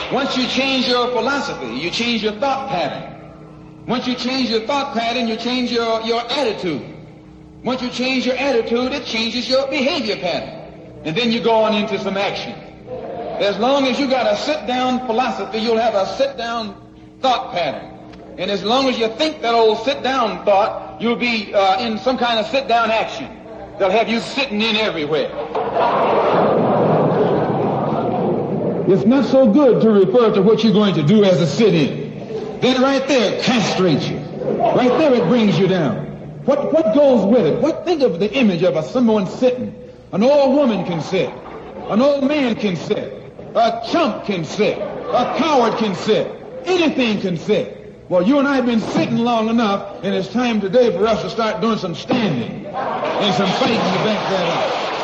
Once you change your philosophy, you change your thought pattern. Once you change your thought pattern, you change your attitude. Once you change your attitude, it changes your behavior pattern. And then you go on into some action. As long as you got a sit-down philosophy, you'll have a sit-down thought pattern. And as long as you think that old sit-down thought, you'll be in some kind of sit-down action. They'll have you sitting in everywhere. It's not so good to refer to what you're going to do as a sit-in. That right there castrates you. Right there it brings you down. What goes with it? Think of the image of someone sitting. An old woman can sit. An old man can sit. A chump can sit. A coward can sit. Anything can sit. Well, you and I have been sitting long enough, and it's time today for us to start doing some standing and some fighting to back that up.